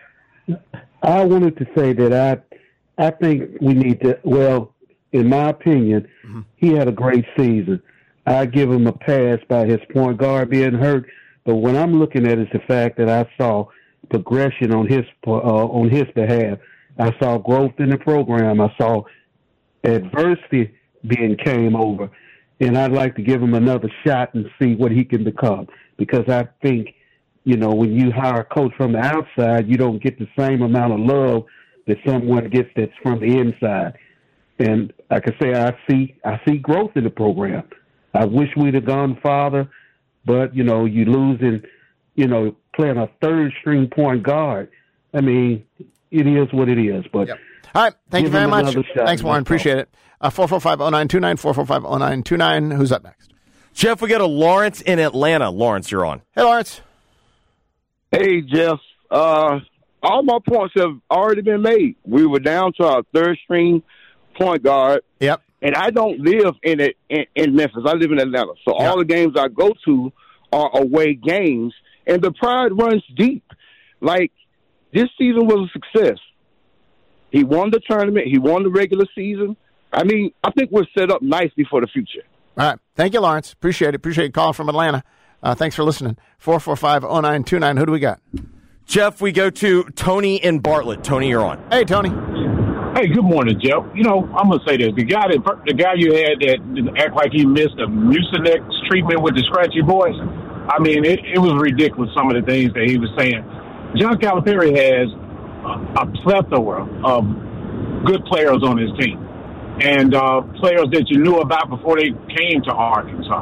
I wanted to say that I I think we need to. Well, in my opinion, mm-hmm. he had a great season. I give him a pass by his point guard being hurt, but what I'm looking at is the fact that I saw progression on his uh, on his behalf. I saw growth in the program. I saw adversity being came over. And I'd like to give him another shot and see what he can become. Because I think, you know, when you hire a coach from the outside, you don't get the same amount of love that someone gets that's from the inside. And like I say, I see I see growth in the program. I wish we'd have gone farther, but, you know, you losing, you know, playing a third-string point guard. I mean, it is what it is. But yep. All right. Thank you very much. Thanks, Warren. Appreciate it. Uh, four four five, oh nine two nine, four four five, oh nine two nine. Who's up next? Jeff, we go to Lawrence in Atlanta. Lawrence, you're on. Hey, Lawrence. Hey, Jeff. Uh, all my points have already been made. We were down to our third-string point guard. Yep. And I don't live in it in, in Memphis. I live in Atlanta. So yep. all the games I go to are away games, and the pride runs deep. Like, this season was a success. He won the tournament. He won the regular season. I mean, I think we're set up nicely for the future. All right. Thank you, Lawrence. Appreciate it. Appreciate you calling from Atlanta. Uh, thanks for listening. four four five, oh nine two nine. Who do we got? Jeff, we go to Tony in Bartlett. Tony, you're on. Hey, Tony. Hey, good morning, Jeff. You know, I'm going to say this. The guy that the guy you had that act like he missed a Mucinex treatment with the scratchy voice, I mean, it, it was ridiculous, some of the things that he was saying. John Calipari has a, a plethora of good players on his team and uh, players that you knew about before they came to Arkansas.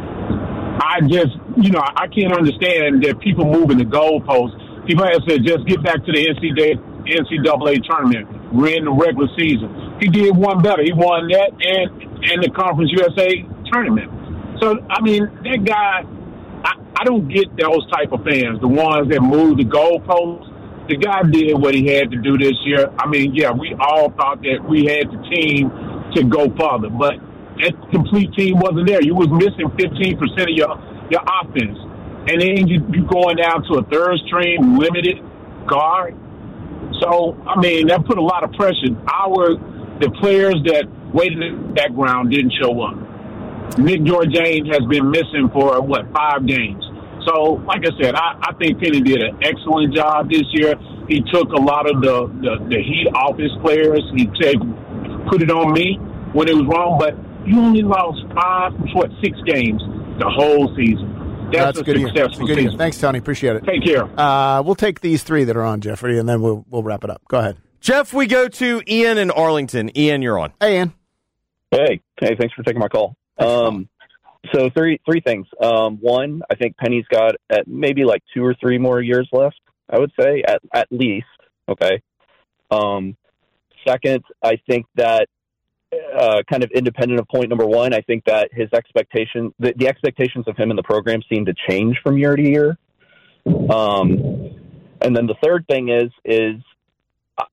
I just, you know, I can't understand that people moving the goalposts. People have said, just get back to the N C double A tournament. We're in the regular season. He did one better. He won that and, and the Conference U S A tournament. So, I mean, that guy... I don't get those type of fans, the ones that move the goalposts. The guy did what he had to do this year. I mean, yeah, we all thought that we had the team to go further, but that complete team wasn't there. You was missing fifteen percent of your, your offense. And then you, you going down to a third string, limited guard. So, I mean, that put a lot of pressure. Our, the players that waited in the background didn't show up. Nick Georgian has been missing for, what, five games. So, like I said, I, I think Penny did an excellent job this year. He took a lot of the, the, the heat off his players. He said, put it on me when it was wrong, but you only lost five, what, six games the whole season. That's, That's a good successful good season. Thanks, Tony. Appreciate it. Take care. Uh, we'll take these three that are on, Jeffrey, and then we'll we'll wrap it up. Go ahead. Jeff, we go to Ian in Arlington. Ian, you're on. Hey, Ian. Hey. Hey, thanks for taking my call. Um, so three three things. Um, one, I think Penny's got at maybe like two or three more years left, I would say, at, at least. Okay. Um, second, I think that uh, kind of independent of point number one, I think that his expectation, the, the expectations of him in the program seem to change from year to year. Um, and then the third thing is, is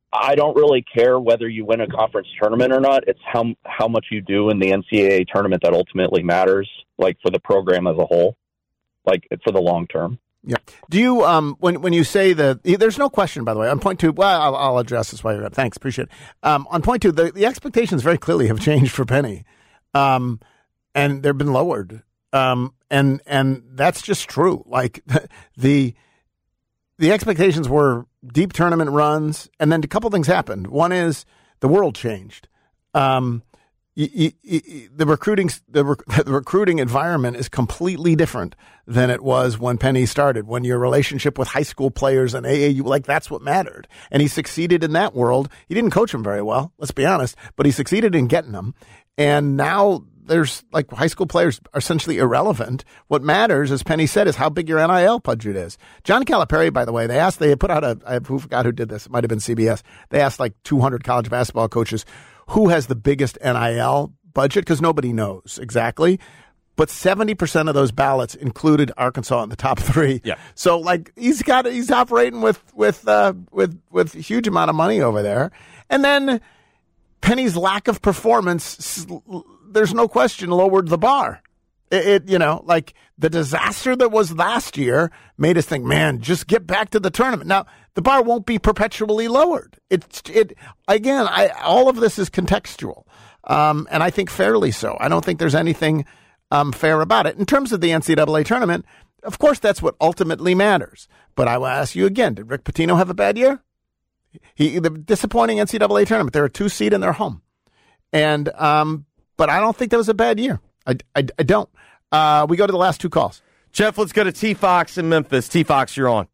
I don't really care whether you win a conference tournament or not. It's how how much you do in the N C double A tournament that ultimately matters, like for the program as a whole, like for the long term. Yeah. Do you um when when you say that there's no question, by the way, on point two? Well, I'll, I'll address this while you're up. Thanks, appreciate it. Um, on point two, the, the expectations very clearly have changed for Penny, um, and they've been lowered. Um, and and that's just true. Like the the expectations were deep tournament runs, and then a couple things happened. One is the world changed. Um, you, you, you, the recruiting the, rec- the recruiting environment is completely different than it was when Penny started. When your relationship with high school players and A A U, like that's what mattered, and he succeeded in that world. He didn't coach them very well, let's be honest, but he succeeded in getting them. And now there's like high school players are essentially irrelevant. What matters, as Penny said, is how big your N I L budget is. John Calipari, by the way, they asked, they put out a, I forgot who did this. It might have been C B S. They asked like two hundred college basketball coaches who has the biggest N I L budget, because nobody knows exactly. But seventy percent of those ballots included Arkansas in the top three. Yeah. So like he's got, he's operating with, with, uh, with, with a huge amount of money over there. And then Penny's lack of performance, there's no question, lowered the bar. It, it, you know, like the disaster that was last year made us think, man, just get back to the tournament. Now, the bar won't be perpetually lowered. It's, it, again, I, all of this is contextual. Um, and I think fairly so. I don't think there's anything, um, fair about it. In terms of the N C double A tournament, of course, that's what ultimately matters. But I will ask you again, did Rick Pitino have a bad year? He, the disappointing N C double A tournament. They're a two seed in their home. And, um, but I don't think that was a bad year. I, I, I don't. Uh, we go to the last two calls. Jeff, let's go to T Fox in Memphis. T Fox, you're on.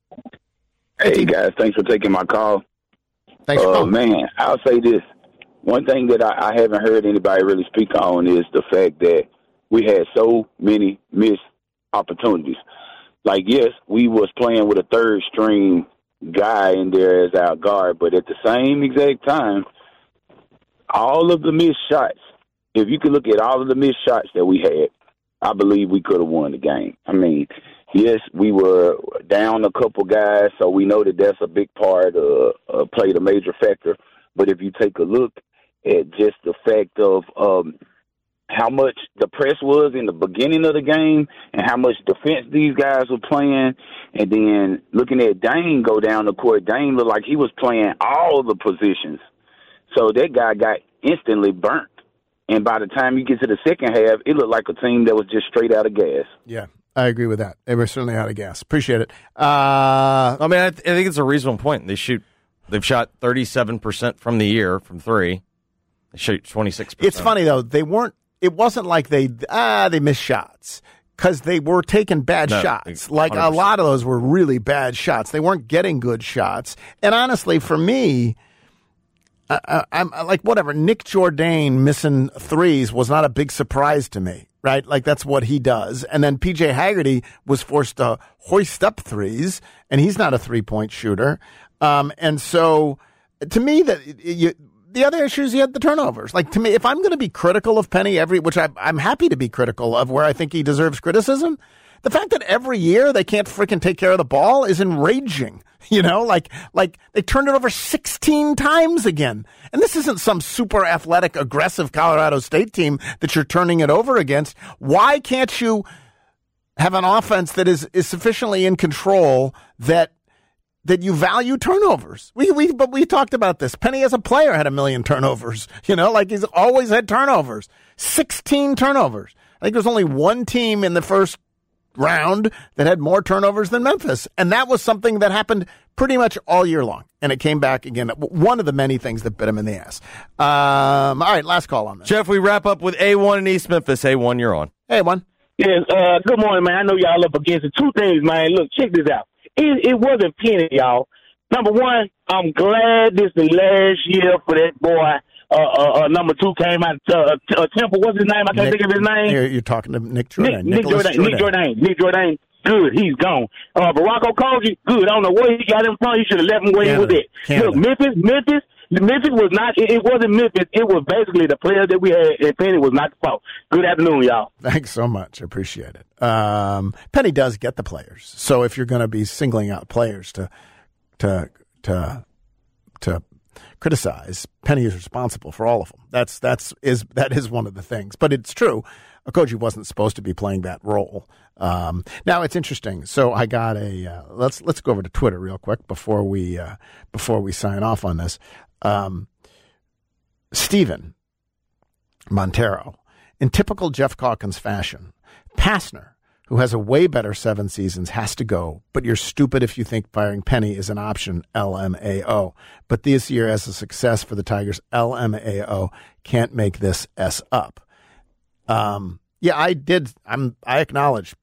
Hey, guys. Thanks for taking my call. Thanks for uh, calling. Man, I'll say this. One thing that I, I haven't heard anybody really speak on is the fact that we had so many missed opportunities. Like, yes, we was playing with a third string guy in there as our guard, but at the same exact time, all of the missed shots, if you could look at all of the missed shots that we had, I believe we could have won the game. I mean, yes, we were down a couple guys, so we know that that's a big part, uh, uh, played a major factor. But if you take a look at just the fact of um, how much the press was in the beginning of the game and how much defense these guys were playing, and then looking at Dane go down the court, Dane looked like he was playing all the positions. So that guy got instantly burnt. And by the time you get to the second half, it looked like a team that was just straight out of gas. Yeah, I agree with that. They were certainly out of gas. Appreciate it. Uh, I mean, I, th- I think it's a reasonable point. They shoot, they've shot thirty-seven percent from the year from three. They shoot twenty-six percent. It's funny, though. They weren't, it wasn't like they, ah, they missed shots. Because they were taking bad No, shots. one hundred percent. Like, a lot of those were really bad shots. They weren't getting good shots. And honestly, for me, I, I'm like, whatever. Nick Jourdain missing threes was not a big surprise to me, right? Like, that's what he does. And then P J Haggerty was forced to hoist up threes, and he's not a three-point shooter. Um, and so, to me, that you, the other issue is you had the turnovers. Like, to me, if I'm going to be critical of Penny every, which I, I'm happy to be critical of where I think he deserves criticism, the fact that every year they can't freaking take care of the ball is enraging. You know, like, like they turned it over sixteen times again. And this isn't some super athletic, aggressive Colorado State team that you're turning it over against. Why can't you have an offense that is, is sufficiently in control that, that you value turnovers? We, we, but we talked about this. Penny as a player had a million turnovers, you know, like he's always had turnovers, sixteen turnovers. I think there's only one team in the first round that had more turnovers than Memphis. And that was something that happened pretty much all year long. And it came back again. One of the many things that bit him in the ass. Um, all right, last call on this. Jeff, we wrap up with A one in East Memphis. A one, you're on. Hey, one. Yes, uh, good morning, man. I know y'all up against it. Two things, man. Look, check this out. It, it wasn't Penny, y'all. Number one, I'm glad this the last year for that boy. Uh, uh, uh, number two came out. Uh, uh, Temple, what's his name? I can't Nick, think of his name. You're, you're talking to Nick Jourdain. Nick, Nick Jourdain. Nick Jourdain. Nick Jourdain. Good, he's gone. Uh, Barack Okogie, good. I don't know where he got him from. He should have left him where Canada. he was at. Canada. Look, Memphis, Memphis, Memphis was not. It, it wasn't Memphis. It was basically the players that we had, and Penny was not the fault. Good afternoon, y'all. Thanks so much. I appreciate it. Um, Penny does get the players. So if you're going to be singling out players to to to to criticize, Penny is responsible for all of them. That's that's is that is one of the things. But it's true. Okogie wasn't supposed to be playing that role. Um, now it's interesting. So I got a uh, let's let's go over to Twitter real quick before we uh, before we sign off on this. Um, Stephen Montero, in typical Jeff Calkins fashion, Pastner, who has a way better seven seasons, has to go, but you're stupid if you think firing Penny is an option, L M A O. But this year as a success for the Tigers, L M A O can't make this S up. Um, yeah, I did. I'm, I acknowledge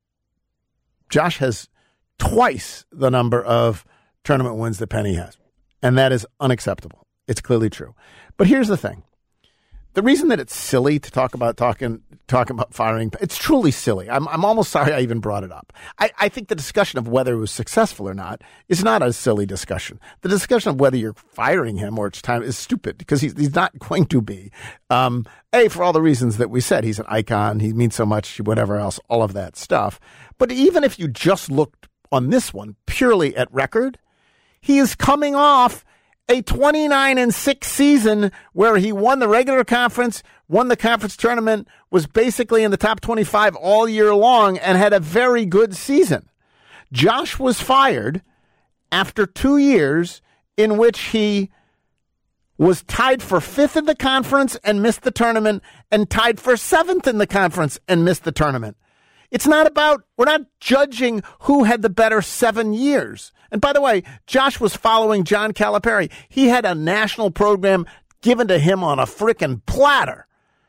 Josh has twice the number of tournament wins that Penny has, and that is unacceptable. It's clearly true. But here's the thing. The reason that it's silly to talk about talking talking about firing, it's truly silly. I'm I'm almost sorry I even brought it up. I, I think the discussion of whether it was successful or not is not a silly discussion. The discussion of whether you're firing him or it's time is stupid because he's he's not going to be. Um, A, for all the reasons that we said, he's an icon. He means so much, whatever else, all of that stuff. But even if you just looked on this one purely at record, he is coming off a twenty-nine and six season where he won the regular conference, won the conference tournament, was basically in the top twenty-five all year long, and had a very good season. Josh was fired after two years in which he was tied for fifth in the conference and missed the tournament, and tied for seventh in the conference and missed the tournament. It's not about, we're not judging who had the better seven years. And by the way, Josh was following John Calipari. He had a national program given to him on a frickin' platter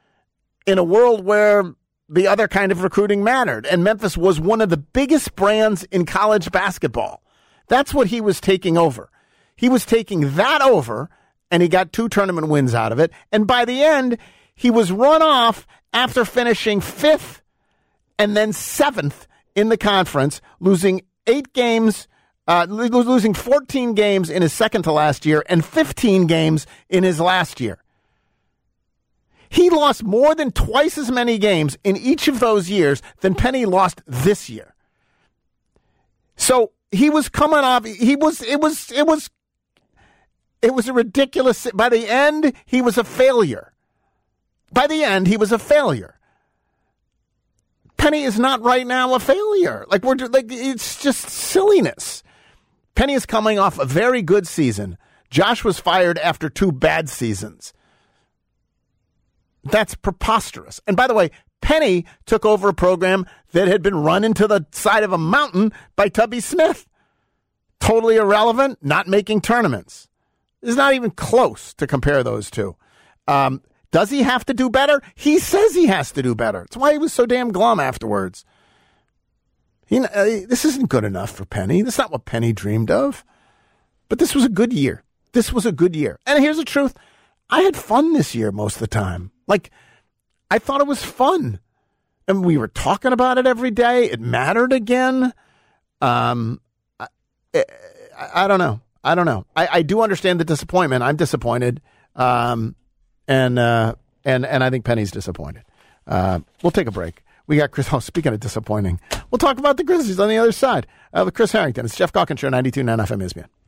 in a world where the other kind of recruiting mattered. And Memphis was one of the biggest brands in college basketball. That's what he was taking over. He was taking that over, and he got two tournament wins out of it. And by the end, he was run off after finishing fifth and then seventh in the conference, losing eight games, uh, losing fourteen games in his second to last year and fifteen games in his last year. He lost more than twice as many games in each of those years than Penny lost this year. So he was coming off, he was, it was, it was, it was a ridiculous, by the end, he was a failure. By the end, he was a failure. Penny is not right now a failure. Like we're like it's just silliness. Penny is coming off a very good season. Josh was fired after two bad seasons. That's preposterous. And by the way, Penny took over a program that had been run into the side of a mountain by Tubby Smith. Totally irrelevant, not making tournaments. It's not even close to compare those two. Um, Does he have to do better? He says he has to do better. That's why he was so damn glum afterwards. He, uh, this isn't good enough for Penny. That's not what Penny dreamed of. But this was a good year. This was a good year. And here's the truth. I had fun this year most of the time. Like, I thought it was fun. And we were talking about it every day. It mattered again. Um, I, I, I don't know. I don't know. I, I do understand the disappointment. I'm disappointed. Um And uh, and and I think Penny's disappointed. Uh, we'll take a break. We got Chris. Oh, speaking of disappointing, we'll talk about the Grizzlies on the other side uh, with Chris Harrington. It's Jeff Calkins Show, ninety-two point nine F M E S P N.